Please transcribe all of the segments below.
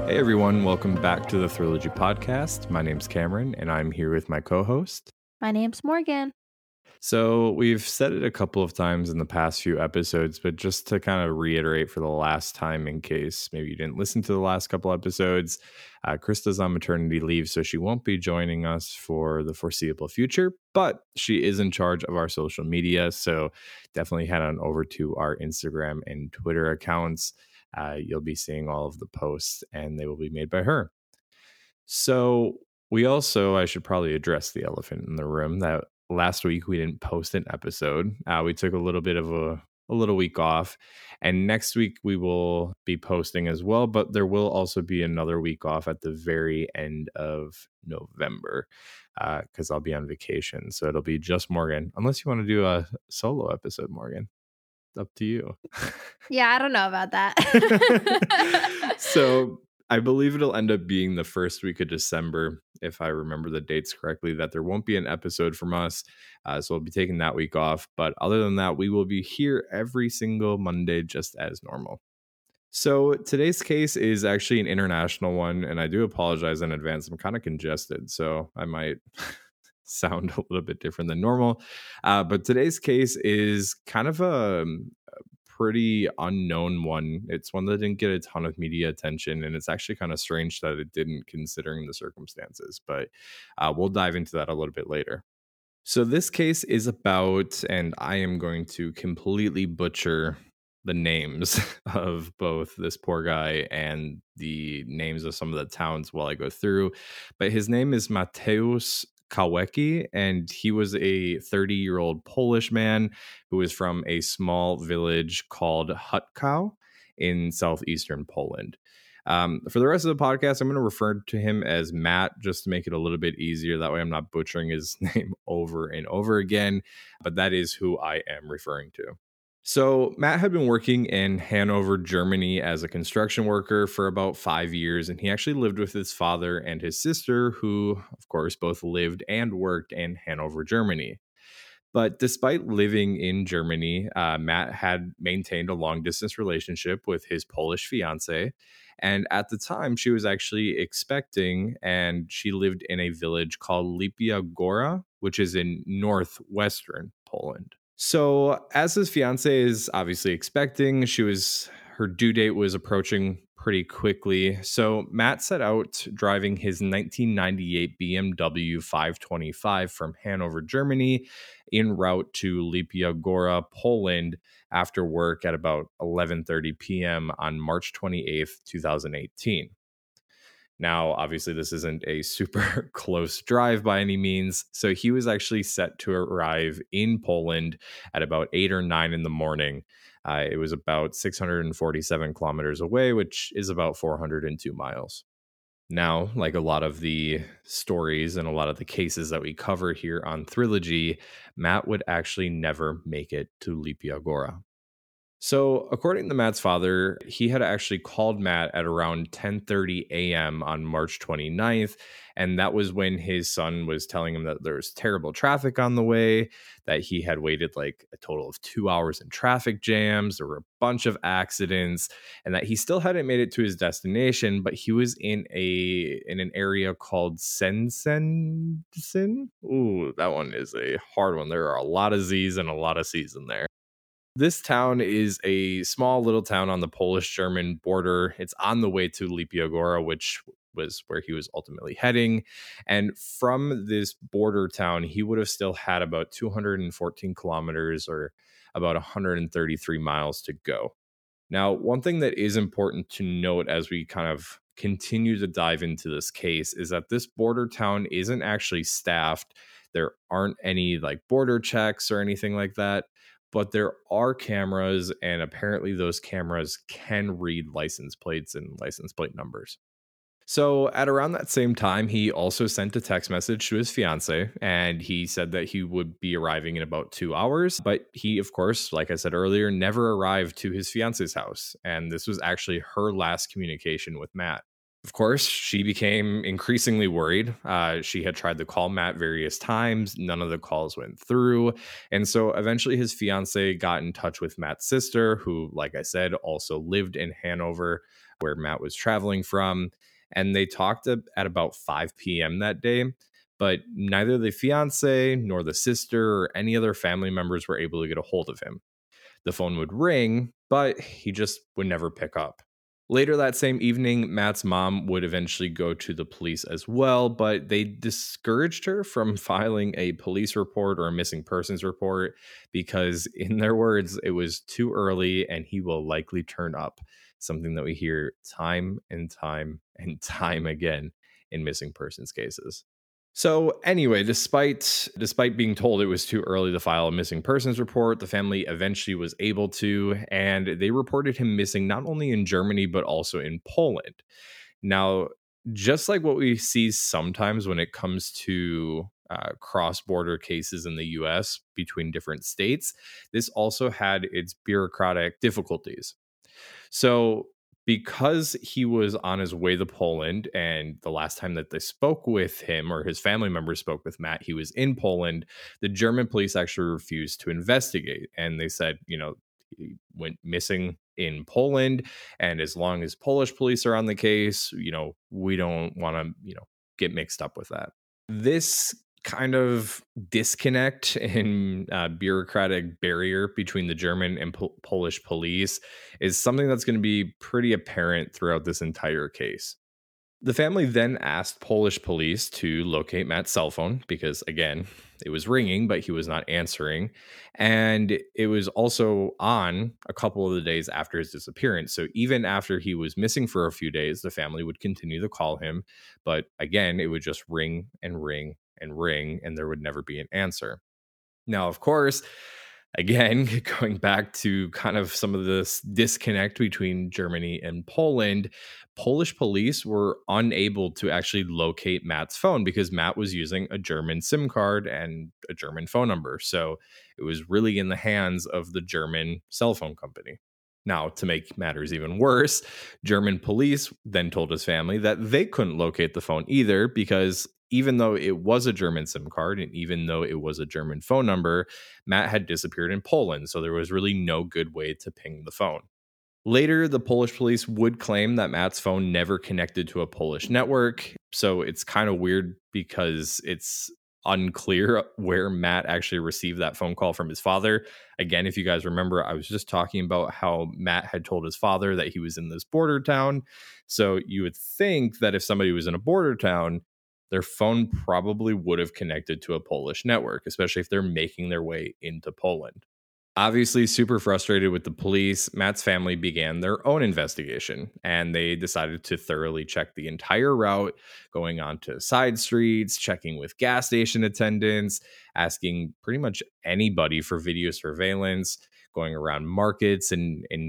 Hey everyone, welcome back to the Trilogy Podcast. My name's Cameron, and I'm here with my co-host. My name's Morgan. So we've said it a couple of times in the past few episodes, but just to kind of reiterate for the last time in case maybe you didn't listen to the last couple episodes, Krista's on maternity leave, so she won't be joining us for the foreseeable future, but she is in charge of our social media, so definitely head on over to our Instagram and Twitter accounts. You'll be seeing all of the posts, and they will be made by her. So I should probably address the elephant in the room that last week we didn't post an episode. We took a little bit of a little week off, and next week we will be posting as well, but there will also be another week off at the very end of November because I'll be on vacation. So it'll be just Morgan, unless you want to do a solo episode, Morgan. Up to you. Yeah, I don't know about that. So I believe it'll end up being the first week of December, if I remember the dates correctly, that there won't be an episode from us. So we'll be taking that week off. But other than that, we will be here every single Monday, just as normal. So today's case is actually an international one, and I do apologize in advance. I'm kind of congested, so I might sound a little bit different than normal. But today's case is kind of a pretty unknown one. It's one that didn't get a ton of media attention, and it's actually kind of strange that it didn't, considering the circumstances. But we'll dive into that a little bit later. So this case is about, and I am going to completely butcher the names of both this poor guy and the names of some of the towns while I go through. But his name is Mateusz Kawecki, and he was a 30-year-old Polish man who was from a small village called Hutkow in southeastern Poland. For the rest of the podcast, I'm going to refer to him as Matt just to make it a little bit easier. That way I'm not butchering his name over and over again, but that is who I am referring to. So Matt had been working in Hanover, Germany as a construction worker for about 5 years, and he actually lived with his father and his sister, who, of course, both lived and worked in Hanover, Germany. But despite living in Germany, Matt had maintained a long distance relationship with his Polish fiance. And at the time, she was actually expecting, and she lived in a village called Lipia Gora, which is in northwestern Poland. So, as his fiance is obviously expecting, her due date was approaching pretty quickly. So, Matt set out driving his 1998 BMW 525 from Hanover, Germany, en route to Lipia Gora, Poland, after work at about 11:30 p.m. on March 28th, 2018. Now, obviously, this isn't a super close drive by any means. So he was actually set to arrive in Poland at about 8 or 9 in the morning. It was about 647 kilometers away, which is about 402 miles. Now, like a lot of the stories and a lot of the cases that we cover here on Trilogy, Matt would actually never make it to Lipia Gora. So, according to Matt's father, he had actually called Matt at around 10:30 a.m. on March 29th, and that was when his son was telling him that there was terrible traffic on the way, that he had waited like a total of 2 hours in traffic jams, there were a bunch of accidents, and that he still hadn't made it to his destination, but he was in an area called Sensen. Ooh, that one is a hard one. There are a lot of Z's and a lot of C's in there. This town is a small little town on the Polish-German border. It's on the way to Lipia Gora, which was where he was ultimately heading. And from this border town, he would have still had about 214 kilometers or about 133 miles to go. Now, one thing that is important to note as we kind of continue to dive into this case is that this border town isn't actually staffed. There aren't any like border checks or anything like that, but there are cameras, and apparently those cameras can read license plates and license plate numbers. So at around that same time, he also sent a text message to his fiance, and he said that he would be arriving in about 2 hours. But he, of course, like I said earlier, never arrived to his fiance's house. And this was actually her last communication with Matt. Of course, she became increasingly worried. She had tried to call Matt various times. None of the calls went through. And so eventually his fiance got in touch with Matt's sister, who, like I said, also lived in Hanover, where Matt was traveling from. And they talked at about 5 p.m. that day. But neither the fiance nor the sister or any other family members were able to get a hold of him. The phone would ring, but he just would never pick up. Later that same evening, Matt's mom would eventually go to the police as well, but they discouraged her from filing a police report or a missing persons report because, in their words, it was too early and he will likely turn up. Something that we hear time and time and time again in missing persons cases. So anyway, despite being told it was too early to file a missing persons report, the family eventually was able to, and they reported him missing not only in Germany but also in Poland. Now, just like what we see sometimes when it comes to cross-border cases in the U.S. between different states, this also had its bureaucratic difficulties. So, because he was on his way to Poland, and the last time that they spoke with him or his family members spoke with Matt, he was in Poland, the German police actually refused to investigate. And they said, he went missing in Poland. And as long as Polish police are on the case, we don't want to, get mixed up with that. This kind of disconnect and bureaucratic barrier between the German and Polish police is something that's going to be pretty apparent throughout this entire case. The family then asked Polish police to locate Matt's cell phone because, again, it was ringing, but he was not answering. And it was also on a couple of the days after his disappearance. So even after he was missing for a few days, the family would continue to call him. But again, it would just ring and ring and ring, and there would never be an answer. Now, of course, again, going back to kind of some of this disconnect between Germany and Poland, Polish police were unable to actually locate Matt's phone because Matt was using a German SIM card and a German phone number. So it was really in the hands of the German cell phone company. Now, to make matters even worse, German police then told his family that they couldn't locate the phone either because even though it was a German SIM card and even though it was a German phone number, Matt had disappeared in Poland. So there was really no good way to ping the phone. Later, the Polish police would claim that Matt's phone never connected to a Polish network. So it's kind of weird because it's unclear where Matt actually received that phone call from his father. Again, if you guys remember, I was just talking about how Matt had told his father that he was in this border town. So you would think that if somebody was in a border town, their phone probably would have connected to a Polish network, especially if they're making their way into Poland. Obviously, super frustrated with the police, Matt's family began their own investigation and they decided to thoroughly check the entire route, going on to side streets, checking with gas station attendants, asking pretty much anybody for video surveillance, going around markets and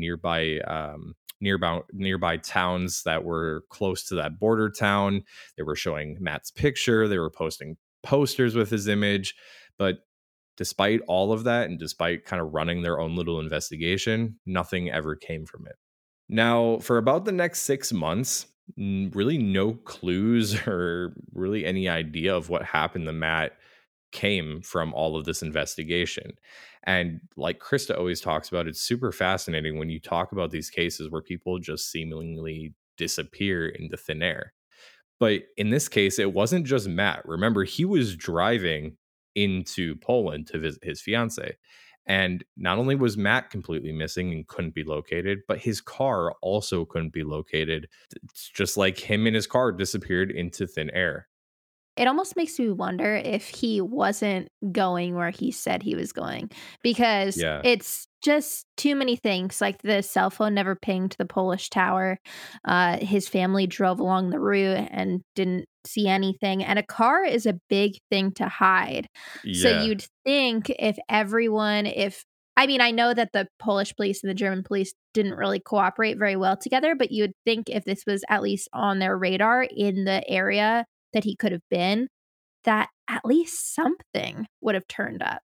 nearby towns that were close to that border town. They were showing Matt's picture, they were posting posters with his image, but despite all of that and despite kind of running their own little investigation, nothing ever came from it. Now, for about the next 6 months, really no clues or really any idea of what happened to Matt came from all of this investigation. And like Krista always talks about, it's super fascinating when you talk about these cases where people just seemingly disappear into thin air. But in this case, it wasn't just Matt. Remember, he was driving into Poland to visit his fiance. And not only was Matt completely missing and couldn't be located, but his car also couldn't be located. It's just like him and his car disappeared into thin air. It almost makes me wonder if he wasn't going where he said he was going, because Yeah. it's just too many things. Like the cell phone never pinged the Polish tower. His family drove along the route and didn't see anything. And a car is a big thing to hide. So Yeah. you'd think if I mean, I know that the Polish police and the German police didn't really cooperate very well together, but you'd think if this was at least on their radar in the area that he could have been, that at least something would have turned up.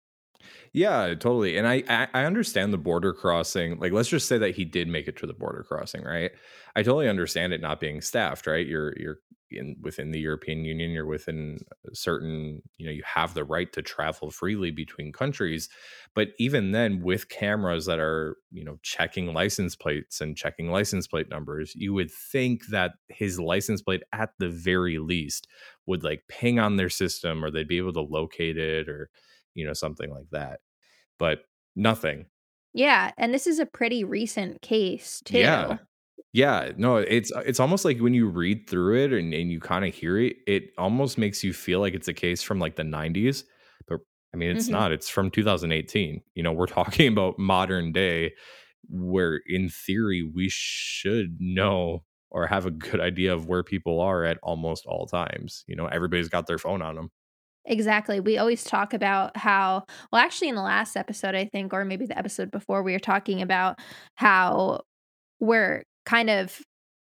Yeah, totally. And I understand the border crossing. Like, let's just say that he did make it to the border crossing, right? I totally understand it not being staffed, right? You're in within the European Union, you're within a certain, you have the right to travel freely between countries. But even then, with cameras that are, checking license plates and checking license plate numbers, you would think that his license plate at the very least would like ping on their system, or they'd be able to locate it, or something like that, but nothing. Yeah, and this is a pretty recent case Yeah. too. Yeah, no, it's almost like when you read through it and you kinda hear it, it almost makes you feel like it's a case from, like, the '90s, but, I mean, it's Mhm. not, it's from 2018. We're talking about modern day where, in theory, we should know or have a good idea of where people are at almost all times. Everybody's got their phone on them. Exactly. We always talk about how, well, actually, in the last episode, I think, or maybe the episode before, we were talking about how we're kind of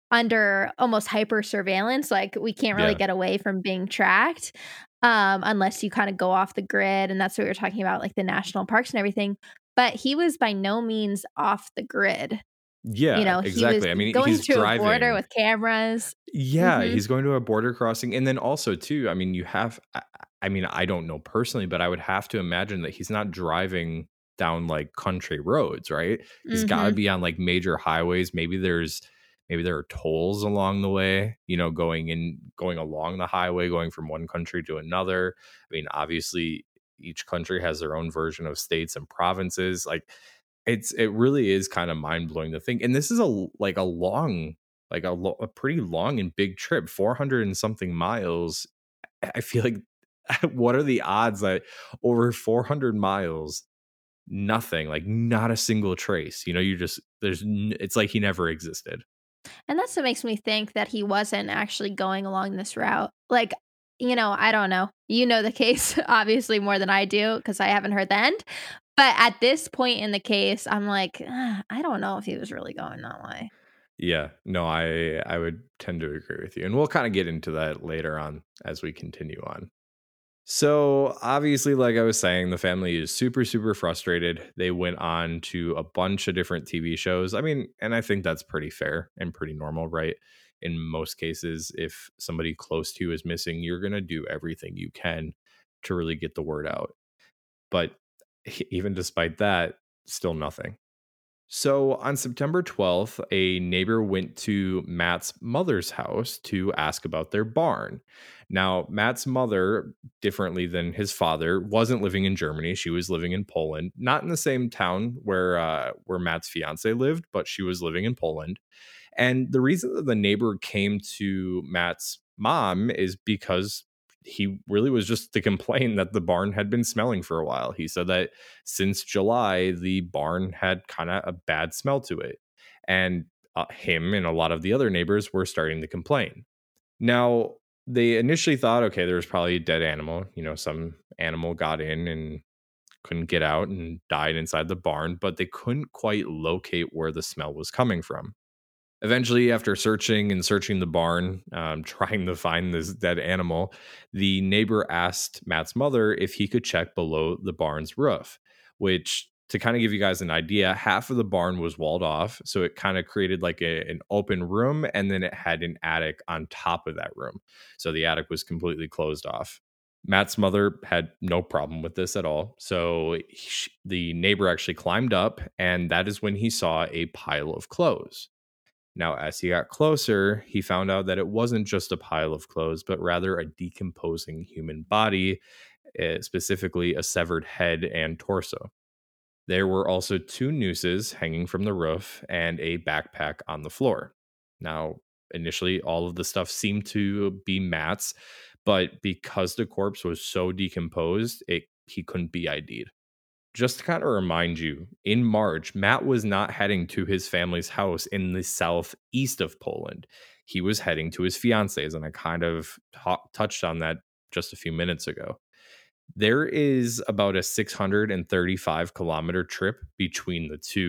under almost hyper surveillance. Like, we can't really Yeah. get away from being tracked, unless you kind of go off the grid. And that's what we were talking about, like the national parks and everything. But he was by no means off the grid. Yeah, He was exactly. I mean, going he's to a border driving. with cameras. Yeah, Mhm. he's going to a border crossing, and then also too, I mean, I mean, I don't know personally, but I would have to imagine that he's not driving down like country roads, right? He's got to Mhm. be on like major highways. Maybe there are tolls along the way, going along the highway, going from one country to another. I mean, obviously each country has their own version of states and provinces. Like, it really is kind of mind-blowing to think, and this is a long, like a pretty long and big trip, 400 and something miles. I feel like what are the odds that over 400 miles, nothing, like not a single trace, you just it's like he never existed. And that's what makes me think that he wasn't actually going along this route. Like, I don't know. You know the case obviously more than I do because I haven't heard the end. But at this point in the case, I'm like, I don't know if he was really going that way. Yeah, no, I would tend to agree with you, and we'll kind of get into that later on as we continue on. So, obviously, like I was saying, the family is super, super frustrated. They went on to a bunch of different TV shows. I mean, and I think that's pretty fair and pretty normal, right? In most cases, if somebody close to you is missing, you're going to do everything you can to really get the word out. But even despite that, still nothing. So on September 12th, a neighbor went to Matt's mother's house to ask about their barn. Now, Matt's mother, differently than his father, wasn't living in Germany. She was living in Poland, not in the same town where Matt's fiance lived, but she was living in Poland. And the reason that the neighbor came to Matt's mom is because he really was just to complain that the barn had been smelling for a while. He said that since July, the barn had kind of a bad smell to it. And him and a lot of the other neighbors were starting to complain. Now, they initially thought, okay, there was probably a dead animal. Some animal got in and couldn't get out and died inside the barn, but they couldn't quite locate where the smell was coming from. Eventually, after searching and searching the barn, trying to find this dead animal, the neighbor asked Matt's mother if he could check below the barn's roof, which, to kind of give you guys an idea, half of the barn was walled off. So it kind of created like an open room, and then it had an attic on top of that room. So the attic was completely closed off. Matt's mother had no problem with this at all. So the neighbor actually climbed up, and that is when he saw a pile of clothes. Now, as he got closer, he found out that it wasn't just a pile of clothes, but rather a decomposing human body, specifically a severed head and torso. There were also two nooses hanging from the roof and a backpack on the floor. Now, initially, all of the stuff seemed to be Matt's, but because the corpse was so decomposed, he couldn't be ID'd. Just to kind of remind you, in March, Matt was not heading to his family's house in the southeast of Poland. He was heading to his fiance's, and I kind of touched on that just a few minutes ago. There is about a 635-kilometer trip between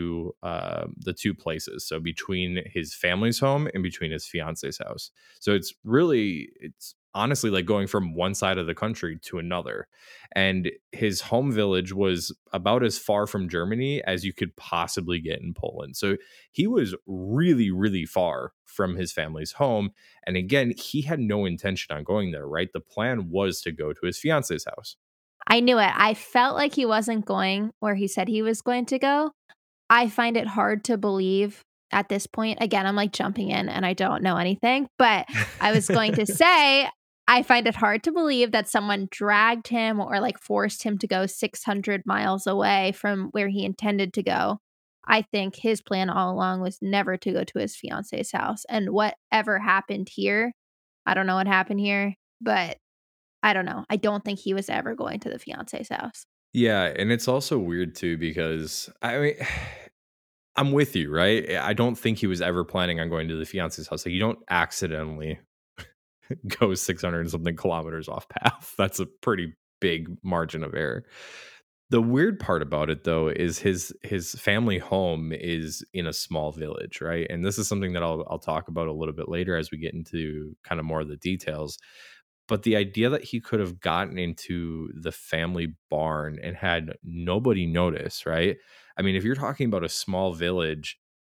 the two places. So between his family's home and between his fiance's house. So it's honestly like going from one side of the country to another. And his home village was about as far from Germany as you could possibly get in Poland. So he was really, really far from his family's home. And again, he had no intention on going there, right? The plan was to go to his fiance's house. I knew it. I felt like he wasn't going where he said he was going to go. I find it hard to believe at this point. Again, I'm like jumping in and I don't know anything, but I was going to say, I find it hard to believe that someone dragged him or like forced him to go 600 miles away from where he intended to go. I think his plan all along was never to go to his fiance's house. And whatever happened here, I don't know what happened here, but I don't know. I don't think he was ever going to the fiance's house. Yeah, and it's also weird too because I mean I'm with you, right? I don't think he was ever planning on going to the fiance's house. Like you don't accidentally go 600 and something kilometers off path. That's a pretty big margin of error. The weird part about it though is his family home is in a small village, right? And this is something that I'll talk about a little bit later as we get into kind of more of the details. But the idea that he could have gotten into the family barn and had nobody notice, right? I mean, if you're talking about a small village,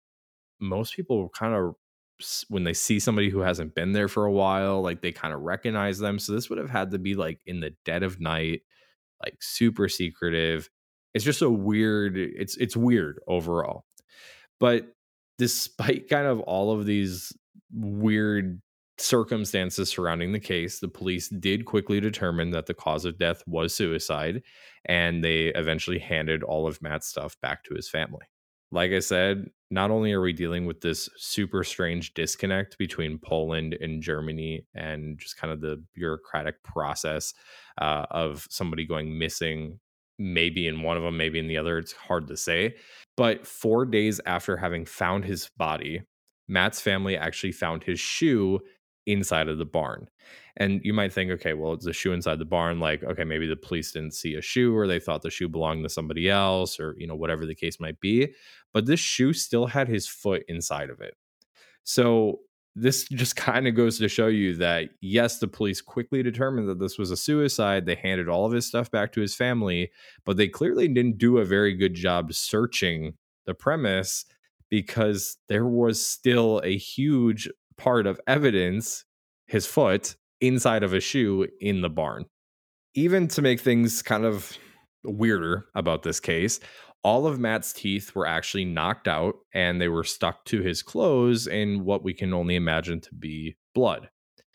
most people kind of when they see somebody who hasn't been there for a while, like they kind of recognize them. So this would have had to be like in the dead of night, like super secretive. It's just a weird, it's weird overall. But despite kind of all of these weird circumstances surrounding the case, the police did quickly determine that the cause of death was suicide, and they eventually handed all of Matt's stuff back to his family. Like I said, not only are we dealing with this super strange disconnect between Poland and Germany and just kind of the bureaucratic process of somebody going missing, maybe in one of them, maybe in the other, it's hard to say. But 4 days after having found his body, Matt's family actually found his shoe inside of the barn. And you might think, okay, well, it's a shoe inside the barn. Like, okay, maybe the police didn't see a shoe or they thought the shoe belonged to somebody else or, whatever the case might be. But this shoe still had his foot inside of it. So this just kind of goes to show you that, yes, the police quickly determined that this was a suicide. They handed all of his stuff back to his family, but they clearly didn't do a very good job searching the premise because there was still a huge part of evidence, his foot, inside of a shoe in the barn. Even to make things kind of weirder about this case, all of Matt's teeth were actually knocked out and they were stuck to his clothes in what we can only imagine to be blood.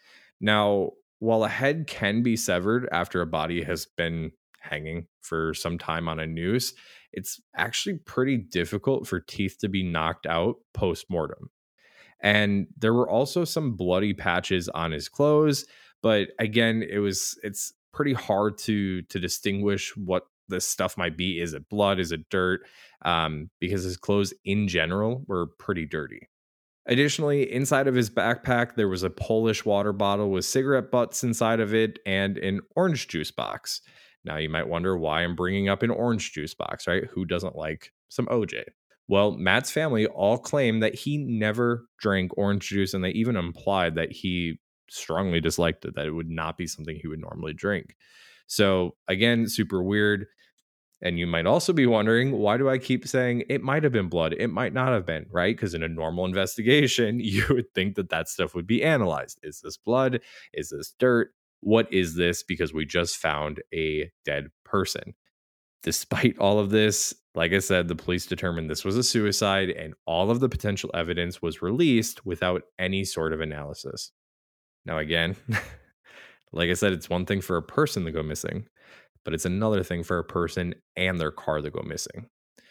Now, while a head can be severed after a body has been hanging for some time on a noose, it's actually pretty difficult for teeth to be knocked out post mortem. And there were also some bloody patches on his clothes, but again, it's pretty hard to distinguish what this stuff might be. Is it blood? Is it dirt? Because his clothes in general were pretty dirty. Additionally, inside of his backpack, there was a Polish water bottle with cigarette butts inside of it and an orange juice box. Now, you might wonder why I'm bringing up an orange juice box, right? Who doesn't like some OJ? Well, Matt's family all claim that he never drank orange juice, and they even implied that he strongly disliked it, that it would not be something he would normally drink. So, again, super weird. And you might also be wondering, why do I keep saying it might have been blood? It might not have been, right? Because in a normal investigation, you would think that that stuff would be analyzed. Is this blood? Is this dirt? What is this? Because we just found a dead person. Despite all of this, like I said, the police determined this was a suicide and all of the potential evidence was released without any sort of analysis. Now, again, like I said, it's one thing for a person to go missing, but it's another thing for a person and their car to go missing.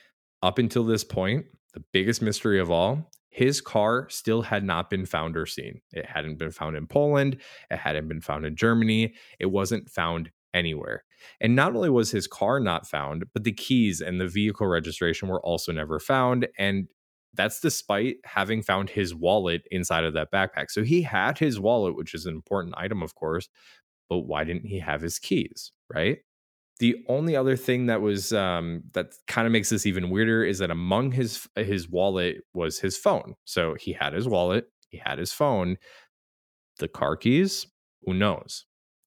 Up until this point, the biggest mystery of all, his car still had not been found or seen. It hadn't been found in Poland. It hadn't been found in Germany. It wasn't found anywhere. And not only was his car not found, but the keys and the vehicle registration were also never found. And that's despite having found his wallet inside of that backpack. So he had his wallet, which is an important item, of course, but why didn't he have his keys, right? The only other thing that was that kind of makes this even weirder is that among his wallet was his phone. So he had his wallet, he had his phone, the car keys. Who knows?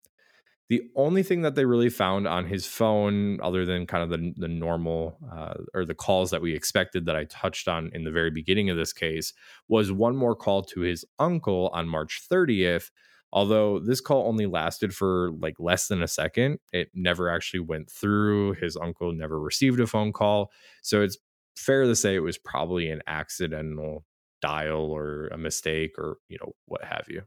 The only thing that they really found on his phone, other than kind of the normal or the calls that we expected that I touched on in the very beginning of this case, was one more call to his uncle on March 30th. Although this call only lasted for like less than a second, it never actually went through. His uncle never received a phone call. So it's fair to say it was probably an accidental dial or a mistake or, what have you.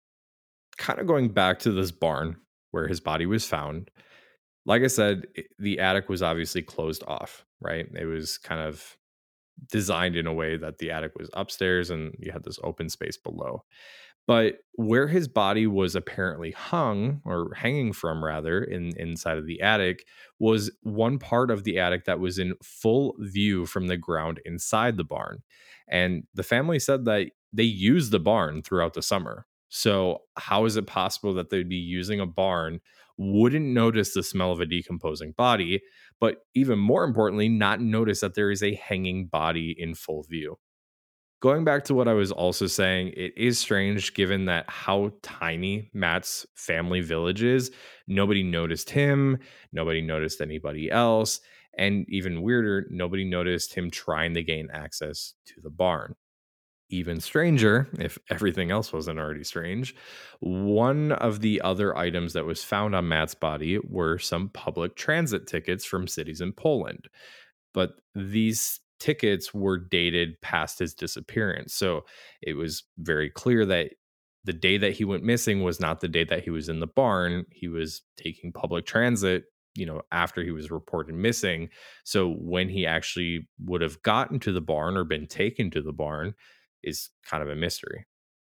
Kind of going back to this barn where his body was found, like I said, the attic was obviously closed off, right? It was kind of designed in a way that the attic was upstairs and you had this open space below. But where his body was apparently hung or hanging from rather inside of the attic was one part of the attic that was in full view from the ground inside the barn. And the family said that they used the barn throughout the summer. So how is it possible that they'd be using a barn, wouldn't notice the smell of a decomposing body, but even more importantly, not notice that there is a hanging body in full view? Going back to what I was also saying, it is strange given that how tiny Matt's family village is. Nobody noticed him, nobody noticed anybody else, and even weirder, nobody noticed him trying to gain access to the barn. Even stranger, if everything else wasn't already strange, one of the other items that was found on Matt's body were some public transit tickets from cities in Poland, but these tickets were dated past his disappearance. So it was very clear that the day that he went missing was not the day that he was in the barn. He was taking public transit, after he was reported missing. So when he actually would have gotten to the barn or been taken to the barn is kind of a mystery.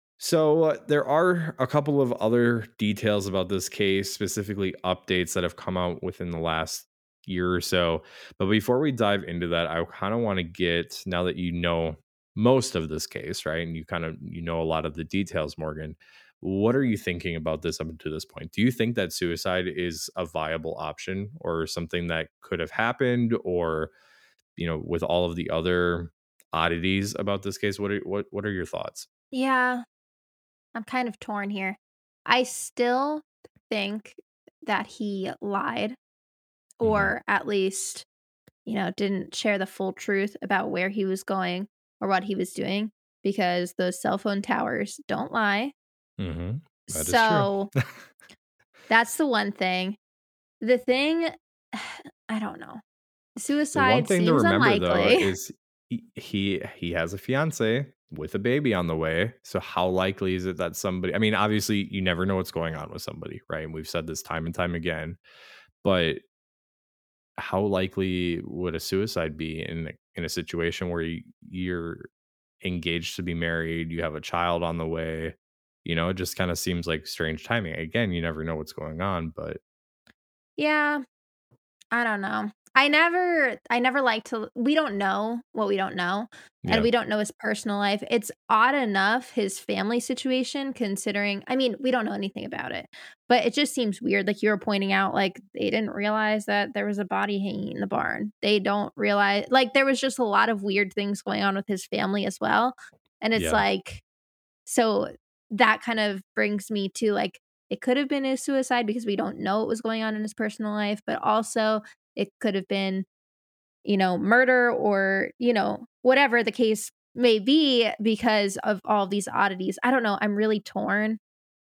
So there are a couple of other details about this case, specifically updates that have come out within the last year or so. But before we dive into that, I kind of want to get, now that you know most of this case, right, and you know a lot of the details, Morgan. What are you thinking about this up to this point? Do you think that suicide is a viable option or something that could have happened, or with all of the other oddities about this case, what are your thoughts? Yeah, I'm kind of torn here. I still think that he lied, Hmm. or at least, didn't share the full truth about where he was going or what he was doing, because those cell phone towers don't lie. Hmm. That is true. So that's the one thing. The thing, I don't know. The one Suicide thing to seems remember though unlikely. is he has a fiance with a baby on the way. So how likely is it that somebody, I mean, obviously you never know what's going on with somebody, right? And we've said this time and time again, but how likely would a suicide be in a situation where you're engaged to be married, you have a child on the way? It just kind of seems like strange timing. Again, you never know what's going on, but Yeah, I don't know. I never like to we don't know what we don't know, and yeah, we don't know his personal life. It's odd enough his family situation, considering, I mean, we don't know anything about it, but it just seems weird, like you were pointing out, like, they didn't realize that there was a body hanging in the barn. They don't realize, like, there was just a lot of weird things going on with his family as well, and it's yeah, like, so that kind of brings me to, like, it could have been a suicide because we don't know what was going on in his personal life, but also it could have been, murder, or, whatever the case may be, because of all these oddities. I don't know. I'm really torn.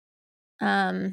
Um,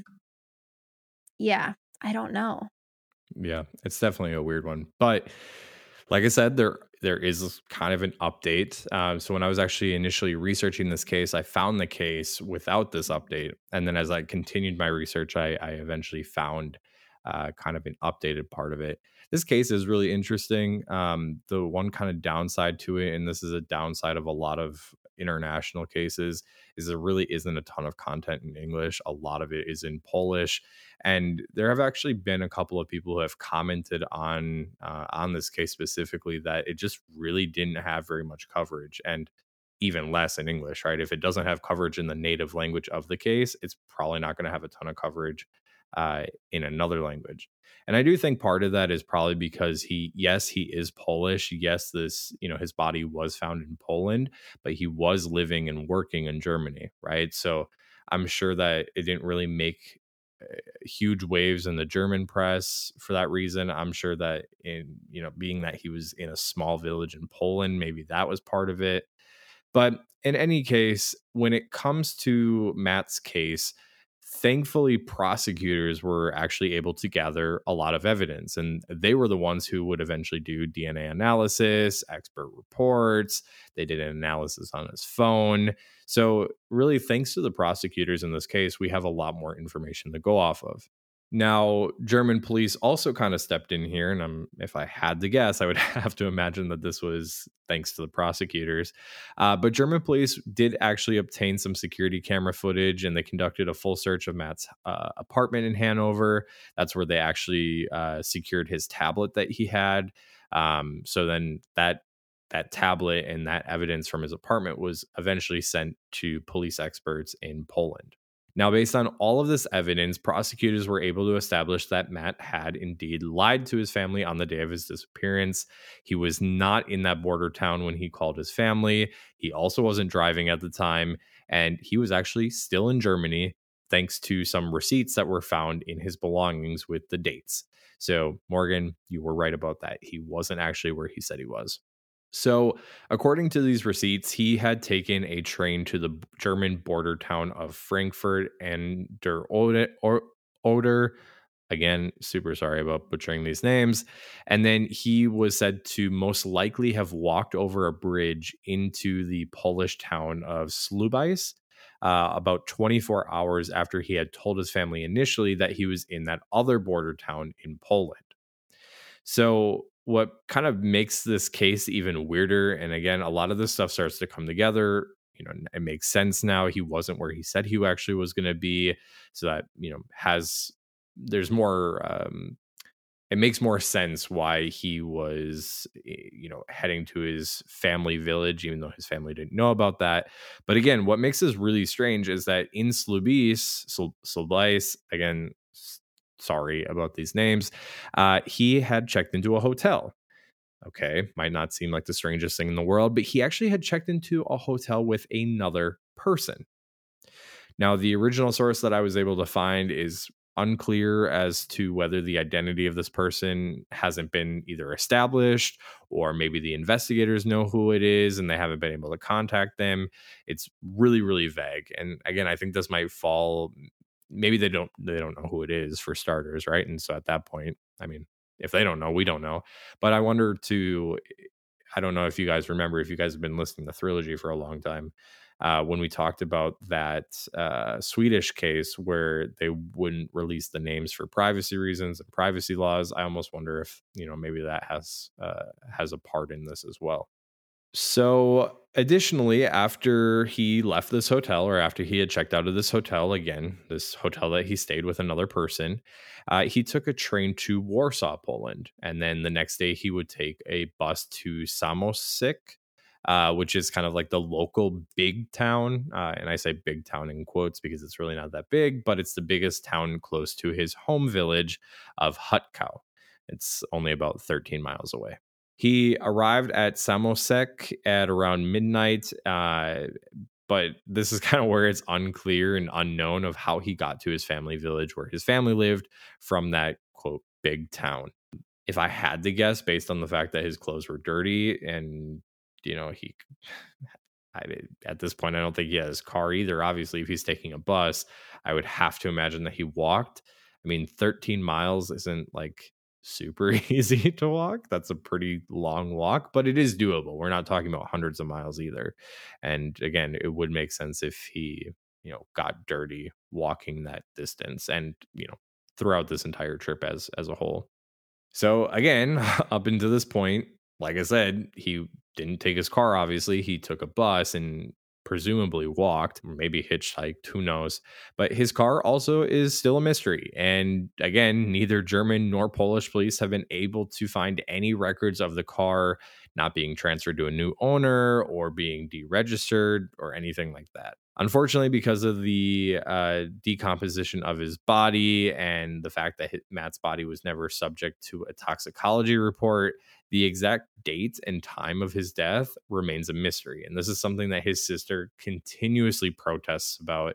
yeah, I don't know. yeah. It's definitely a weird one, but like I said, there is kind of an update. So when I was actually initially researching this case, I found the case without this update, and then as I continued my research, I eventually found kind of an updated part of it. This case is really interesting. The one kind of downside to it, and this is a downside of a lot of international cases, is there really isn't a ton of content in English. A lot of it is in Polish, and there have actually been a couple of people who have commented on this case specifically that it just really didn't have very much coverage, and even less in English, right? If it doesn't have coverage in the native language of the case, it's probably not going to have a ton of coverage in another language. And I do think part of that is probably because yes, he is Polish. Yes, his body was found in Poland, but he was living and working in Germany, right? So I'm sure that it didn't really make huge waves in the German press for that reason. I'm sure that being that he was in a small village in Poland, maybe that was part of it. But in any case, when it comes to Matt's case, thankfully prosecutors were actually able to gather a lot of evidence, and they were the ones who would eventually do DNA analysis, expert reports. They did an analysis on his phone. So really, thanks to the prosecutors in this case, we have a lot more information to go off of. Now, German police also kind of stepped in here, and if I had to guess, I would have to imagine that this was thanks to the prosecutors. But German police did actually obtain some security camera footage, and they conducted a full search of Matt's apartment in Hanover. That's where they actually secured his tablet that he had. So then that tablet and that evidence from his apartment was eventually sent to police experts in Poland. Now, based on all of this evidence, prosecutors were able to establish that Matt had indeed lied to his family on the day of his disappearance. He was not in that border town when he called his family. He also wasn't driving at the time, and he was actually still in Germany, thanks to some receipts that were found in his belongings with the dates. So, Morgan, you were right about that. He wasn't actually where he said he was. So, according to these receipts, he had taken a train to the German border town of Frankfurt and der Oder. Again, super sorry about butchering these names. And then he was said to most likely have walked over a bridge into the Polish town of Slubice about 24 hours after he had told his family initially that he was in that other border town in Poland. So, what kind of makes this case even weirder, and again, a lot of this stuff starts to come together. It makes sense now. He wasn't where he said he actually was going to be. So that, there's more, it makes more sense why he was, heading to his family village, even though his family didn't know about that. But again, what makes this really strange is that in Slubice, again, sorry about these names, he had checked into a hotel. Okay, might not seem like the strangest thing in the world, but he actually had checked into a hotel with another person. Now, the original source that I was able to find is unclear as to whether the identity of this person hasn't been either established, or maybe the investigators know who it is and they haven't been able to contact them. It's really, really vague. And again, I think this might fall, maybe they don't know who it is, for starters, right? And so at that point, I mean, if they don't know, we don't know. But I wonder too, I don't know if you guys remember, if you guys have been listening to Trilogy for a long time, when we talked about that Swedish case where they wouldn't release the names for privacy reasons and privacy laws. I almost wonder if, maybe that has a part in this as well. So, additionally, after he left this hotel, or after he had checked out of this hotel, again, this hotel that he stayed with another person, he took a train to Warsaw, Poland. And then the next day, he would take a bus to Samosik, which is kind of like the local big town. And I say big town in quotes because it's really not that big, but it's the biggest town close to his home village of Hutkau. It's only about 13 miles away. He arrived at Samosek at around midnight, but this is kind of where it's unclear and unknown of how he got to his family village where his family lived from that, quote, big town. If I had to guess, based on the fact that his clothes were dirty and, at this point, I don't think he has his car either. Obviously, if he's taking a bus, I would have to imagine that he walked. I mean, 13 miles isn't like super easy to walk. That's a pretty long walk, but it is doable. We're not talking about hundreds of miles either. And again, it would make sense if he, got dirty walking that distance and, throughout this entire trip as a whole. So again, up until this point, like I said, he didn't take his car, obviously. He took a bus and presumably walked, maybe hitchhiked, who knows. But his car also is still a mystery. And again, neither German nor Polish police have been able to find any records of the car not being transferred to a new owner or being deregistered or anything like that. Unfortunately, because of the decomposition of his body and the fact that Matt's body was never subject to a toxicology report, the exact date and time of his death remains a mystery. And this is something that his sister continuously protests about.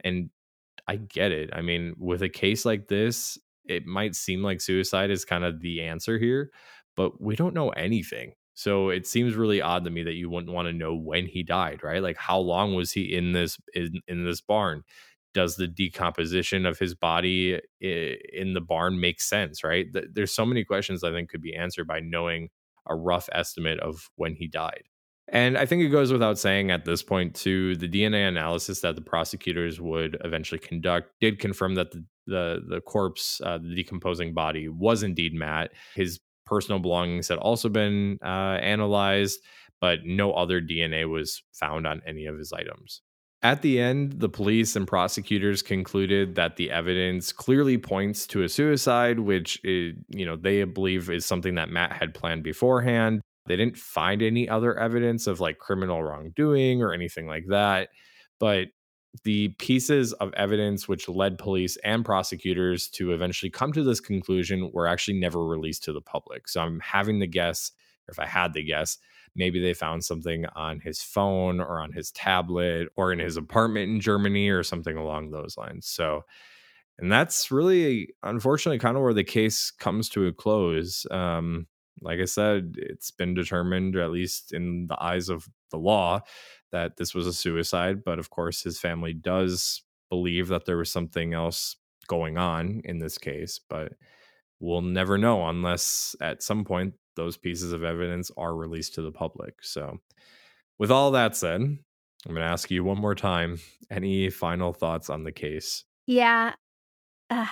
And I get it. I mean, with a case like this, it might seem like suicide is kind of the answer here, but we don't know anything. So it seems really odd to me that you wouldn't want to know when he died, right? Like how long was he in this barn? Does the decomposition of his body in the barn make sense, right? There's so many questions I think could be answered by knowing a rough estimate of when he died. And I think it goes without saying at this point, too, the DNA analysis that the prosecutors would eventually conduct did confirm that the corpse, the decomposing body, was indeed Matt. His personal belongings had also been analyzed, but no other DNA was found on any of his items. At the end, the police and prosecutors concluded that the evidence clearly points to a suicide, which they believe is something that Matt had planned beforehand. They didn't find any other evidence of like criminal wrongdoing or anything like that. But the pieces of evidence which led police and prosecutors to eventually come to this conclusion were actually never released to the public. So I'm having to guess, or if I had to guess, maybe they found something on his phone or on his tablet or in his apartment in Germany or something along those lines. So, and that's really, unfortunately, kind of where the case comes to a close. Like I said, it's been determined, at least in the eyes of the law, that this was a suicide. But of course, his family does believe that there was something else going on in this case. But we'll never know unless at some point those pieces of evidence are released to the public. So, with all that said, I'm going to ask you one more time, any final thoughts on the case? Yeah. uh,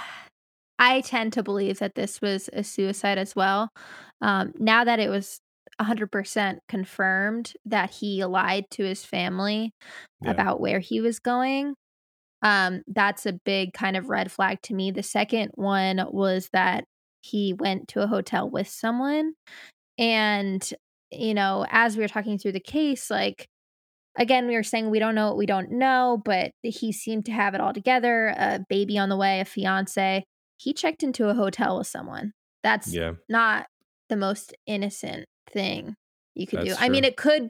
I tend to believe that this was a suicide as well. Now that it was 100% confirmed that he lied to his family Yeah. about where he was going, that's a big kind of red flag to me. The second one was that he went to a hotel with someone. And, as we were talking through the case, like, again, we were saying we don't know what we don't know, but he seemed to have it all together, a baby on the way, a fiance. He checked into a hotel with someone. That's Yeah, not the most innocent thing you could do. that's true.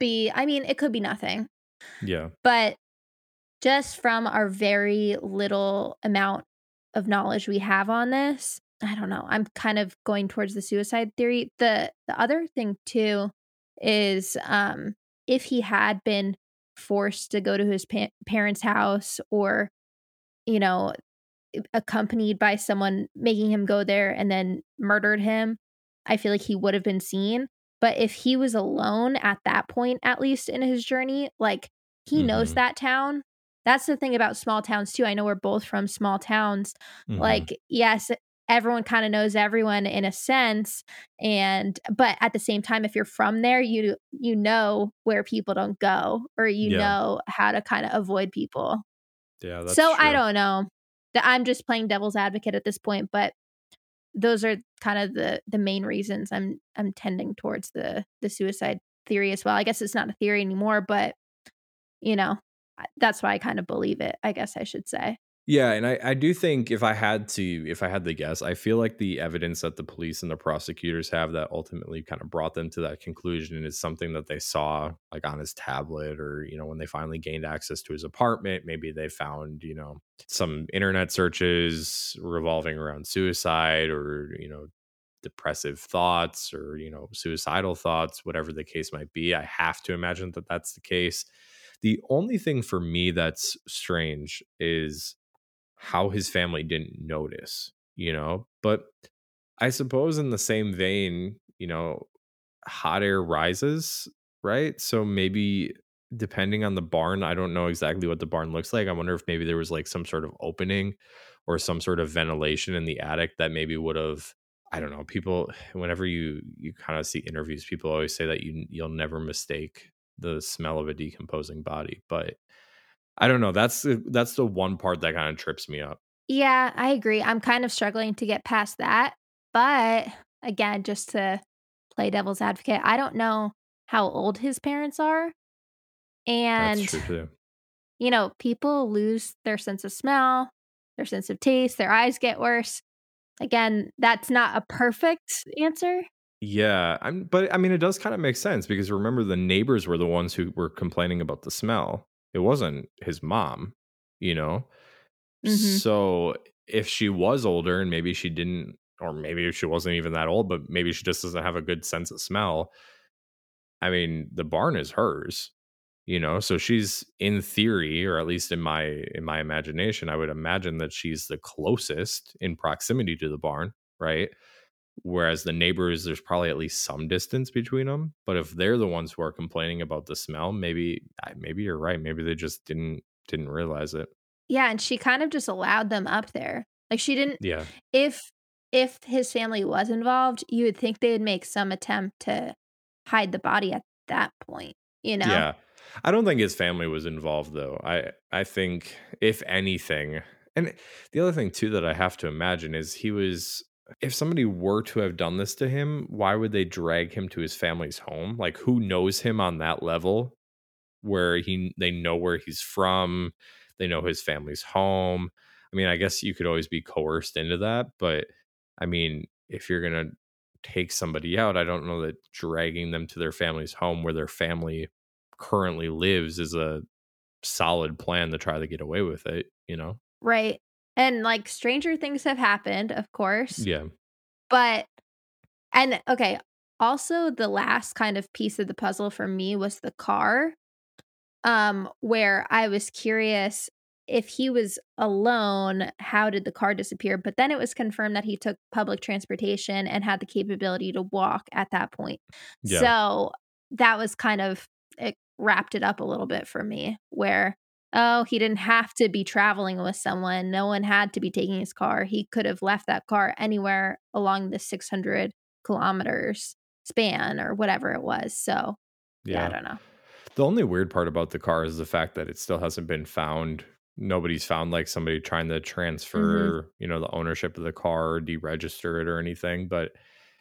It could be nothing. Yeah. But just from our very little amount of knowledge we have on this, I don't know. I'm kind of going towards the suicide theory. The other thing too is if he had been forced to go to his parents' house, or you know accompanied by someone making him go there and then murdered him, I feel like he would have been seen. But if he was alone at that point, at least in his journey, like, he knows Mhm. that town. That's the thing about small towns too. I know we're both from small towns. Mhm. Like, yes, everyone kind of knows everyone in a sense, and but at the same time, if you're from there, you know where people don't go, or Yeah. how to kind of avoid people. Yeah, that's So I true. don't know. I'm just playing devil's advocate at this point, but those are kind of the main reasons I'm tending towards the suicide theory as well. I guess it's not a theory anymore, but you know, that's why I kind of believe it, I guess I should say. Yeah, and I do think if I had to guess, I feel like the evidence that the police and the prosecutors have that ultimately kind of brought them to that conclusion is something that they saw like on his tablet, or, when they finally gained access to his apartment, maybe they found, some internet searches revolving around suicide, or, depressive thoughts, or, suicidal thoughts, whatever the case might be. I have to imagine that that's the case. The only thing for me that's strange is how his family didn't notice, But I suppose in the same vein, hot air rises, right? So maybe depending on the barn, I don't know exactly what the barn looks like. I wonder if maybe there was like some sort of opening or some sort of ventilation in the attic that maybe would have, I don't know. People, whenever you kind of see interviews, people always say that you'll never mistake the smell of a decomposing body, but I don't know. That's the one part that kind of trips me up. Yeah, I agree. I'm kind of struggling to get past that. But again, just to play devil's advocate, I don't know how old his parents are. That's And, true too. people lose their sense of smell, their sense of taste, their eyes get worse. Again, that's not a perfect answer. Yeah, but I mean, it does kind of make sense because remember, the neighbors were the ones who were complaining about the smell. It wasn't his mom, you know. Mhm. So if she was older and maybe she didn't, or maybe she wasn't even that old, but maybe she just doesn't have a good sense of smell. I mean, the barn is hers, so she's in theory, or at least in my imagination, I would imagine that she's the closest in proximity to the barn, right? Whereas the neighbors, there's probably at least some distance between them. But if they're the ones who are complaining about the smell, maybe you're right. Maybe they just didn't realize it. Yeah, and she kind of just allowed them up there. Like, she didn't Yeah. if if his family was involved, you would think they'd make some attempt to hide the body at that point, you know? Yeah. I don't think his family was involved though. I think if anything, and the other thing too that I have to imagine is he was, if somebody were to have done this to him, why would they drag him to his family's home? Like, who knows him on that level where they know where he's from, they know his family's home. I mean, I guess you could always be coerced into that, but I mean, if you're going to take somebody out, I don't know that dragging them to their family's home where their family currently lives is a solid plan to try to get away with it? Right. And, like, stranger things have happened, of course, Yeah. but and okay, also the last kind of piece of the puzzle for me was the car. Where I was curious if he was alone, how did the car disappear? But then it was confirmed that he took public transportation and had the capability to walk at that point. Yeah. So that was kind of it wrapped it up a little bit for me where oh, he didn't have to be traveling with someone. No one had to be taking his car. He could have left that car anywhere along the 600 kilometers span or whatever it was. So, yeah, I Yeah. don't know. The only weird part about the car is the fact that it still hasn't been found. Nobody's found like somebody trying to Mhm. transfer, the ownership of the car or deregister it or anything. But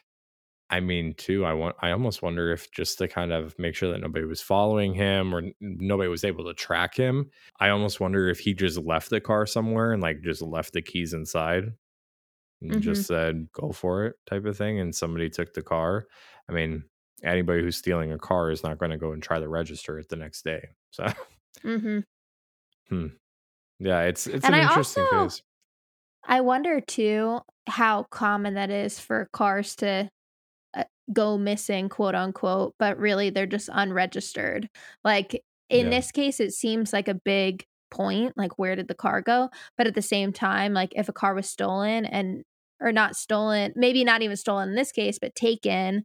I mean, too, I almost wonder if just to kind of make sure that nobody was following him or nobody was able to track him. I almost wonder if he just left the car somewhere and like just left the keys inside and Mhm. just said, go for it type of thing. And somebody took the car. I mean, anybody who's stealing a car is not going to go and try to register it the next day. So, Mhm. hmm. Yeah, it's And an I also interesting case. I wonder too how common that is for cars to uh, go missing, quote unquote, but really they're just unregistered. Like in Yeah. this case, it seems like a big point, like where did the car go? But at the same time, like if a car was stolen and or not stolen, maybe not even stolen in this case, but taken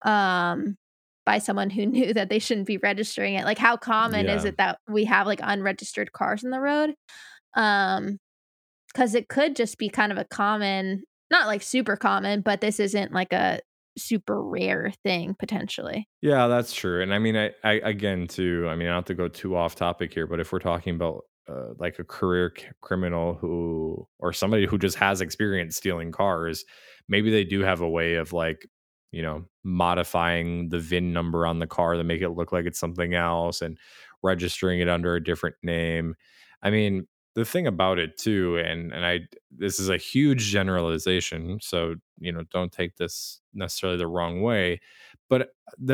um by someone who knew that they shouldn't be registering it. Like how common is Yeah. it that we have like unregistered cars in the road? Um 'Cause it could just be kind of a common not, like, super common, but this isn't, like, a super rare thing potentially. Yeah, that's true. And I mean, I again too. I mean, not to go too off topic here, but if we're talking about like a career criminal who, or somebody who just has experience stealing cars, maybe they do have a way of like, modifying the VIN number on the car to make it look like it's something else and registering it under a different name. I mean, the thing about it too, and this is a huge generalization, so don't take this necessarily the wrong way, but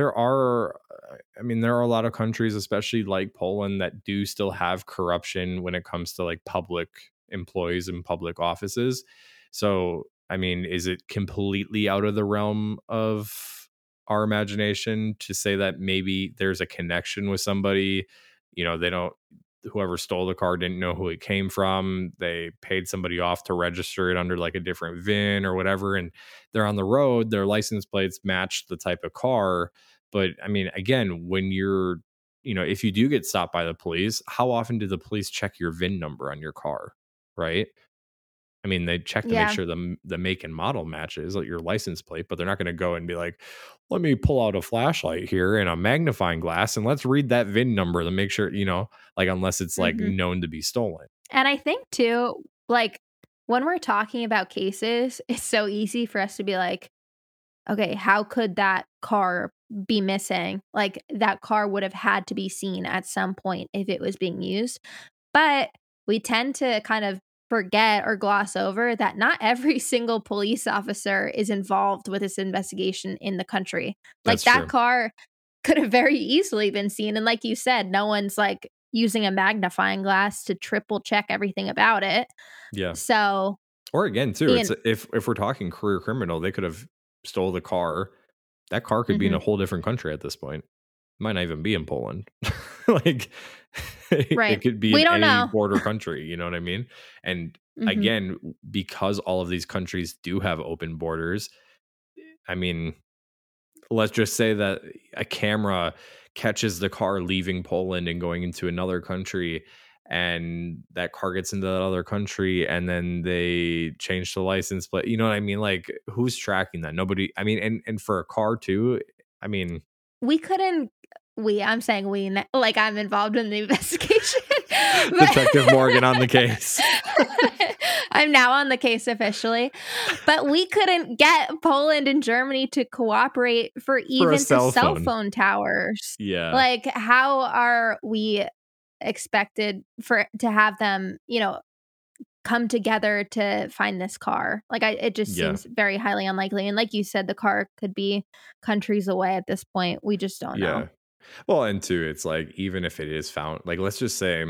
there are a lot of countries, especially like Poland, that do still have corruption when it comes to like public employees and public offices. So, I mean, is it completely out of the realm of our imagination to say that maybe there's a connection with somebody? They don't, whoever stole the car didn't know who it came from. They paid somebody off to register it under like a different VIN or whatever. And they're on the road, their license plates match the type of car. But I mean, again, when if you do get stopped by the police, how often do the police check your VIN number on your car? Right. I mean, they check to make Yeah. sure the make and model matches like your license plate, but they're not going to go and be like, let me pull out a flashlight here and a magnifying glass and let's read that VIN number to make sure, like unless it's like Mhm. known to be stolen. And I think too, like, when we're talking about cases, it's so easy for us to be like, "Okay, how could that car be missing?" Like, that car would have had to be seen at some point if it was being used. But we tend to kind of forget or gloss over that not every single police officer is involved with this investigation in the country. Like That's that true. car could have very easily been seen. And like you said, no one's like using a magnifying glass to triple check everything about it. Yeah. So, Or again, too, and it's if we're talking career criminal, they could have stole the car. That car could be in mhm, a whole different country at this point. Might not even be in Poland. Like it right. could be We in don't any know. border country, you know what I mean? And Mhm. again, because all of these countries do have open borders, I mean, let's just say that a camera catches the car leaving Poland and going into another country, and that car gets into that other country, and then they change the license plate. You know what I mean? Like, who's tracking that? Nobody. I mean, and for a car too. I mean, We couldn't I'm saying like I'm involved in the investigation, Detective but Morgan on the case I'm now on the case officially. But we couldn't get Poland and Germany to cooperate for for a even the cell cell phone. phone towers. Yeah, Like, how are we expected to have them, come together to find this car? Like, it just yeah, seems very highly unlikely. And like you said, the car could be countries away at this point. We just don't know. yeah. Well, and two, it's like even if it is found, like let's just say,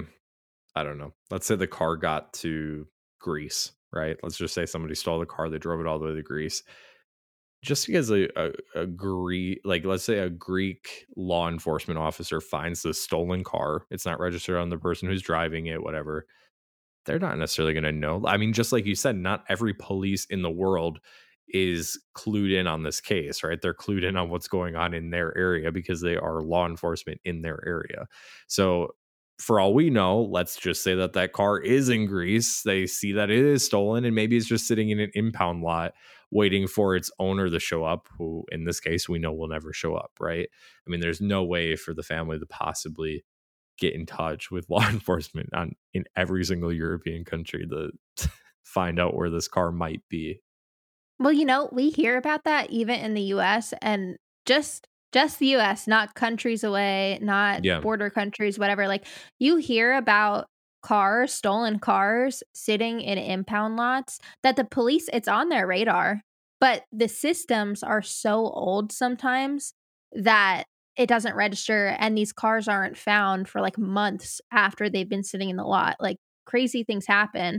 I don't know, let's say the car got to Greece, right? Let's just say somebody stole the car, they drove it all the way to Greece. Just because a Greek, like let's say a Greek law enforcement officer finds the stolen car, it's not registered on the person who's driving it, whatever, they're not necessarily going to know. I mean, just like you said, not every police in the world is clued in on this case, right? They're clued in on what's going on in their area because they are law enforcement in their area. So, for all we know, let's just say that that car is in Greece. They see that it is stolen, and maybe it's just sitting in an impound lot waiting for its owner to show up, who in this case we know will never show up, right? I mean, there's no way for the family to possibly get in touch with law enforcement in every single European country to find out where this car might be. Well, we hear about that even in the US, and just the US, not countries away, not Yeah. border countries, whatever. Like, you hear about stolen cars sitting in impound lots that the police, it's on their radar, but the systems are so old sometimes that it doesn't register, and these cars aren't found for like months after they've been sitting in the lot. Like, crazy things happen.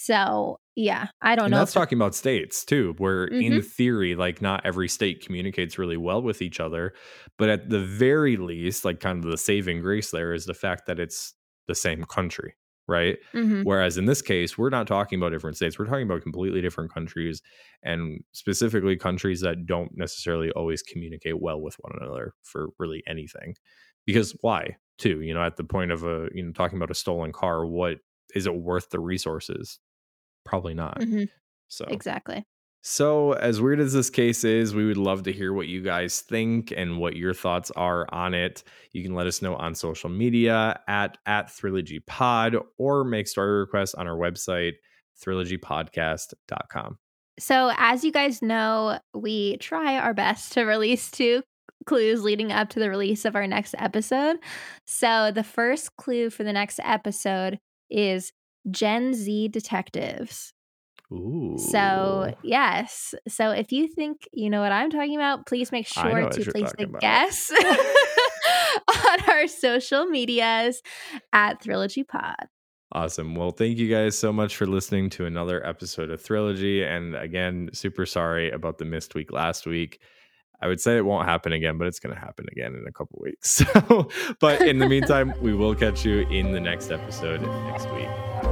So, yeah, I don't And know that's if the talking about states too, where Mhm. in theory, like not every state communicates really well with each other. But at the very least, like kind of the saving grace there is the fact that it's the same country, right? Mhm. Whereas in this case, we're not talking about different states. We're talking about completely different countries, and specifically countries that don't necessarily always communicate well with one another for really anything. Because why? Too, at the point of talking about a stolen car, what is it worth the resources? Probably not. Mhm. So, Exactly. as weird as this case is, we would love to hear what you guys think and what your thoughts are on it. You can let us know on social media at Trilogy Pod, or make story requests on our website, trilogypodcast.com. So, as you guys know, we try our best to release 2 clues leading up to the release of our next episode. So, the first clue for the next episode is Gen Z detectives. So, Ooh, yes. So, if you think you know what I'm talking about, please make I know sure what to you're place the talking about. guess on our social medias at Trilogy Pod. Awesome. Well, thank you guys so much for listening to another episode of Trilogy. And again, super sorry about the missed week last week. I would say it won't happen again, but it's going to happen again in a couple weeks. So, but in the meantime, we will catch you in the next episode next week.